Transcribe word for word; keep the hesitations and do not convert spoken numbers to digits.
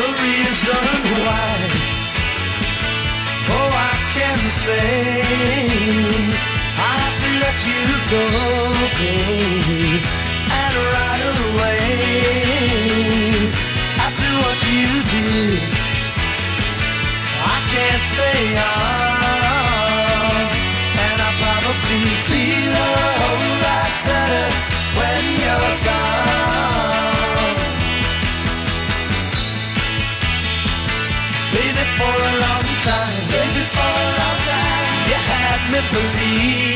the reason why. Oh, I can say I have to let you go, baby, and right away. After what you did, I can't stay on, and I probably feel a whole lot better when you're gone. Baby, for a long time, baby, for a long time, you had me believe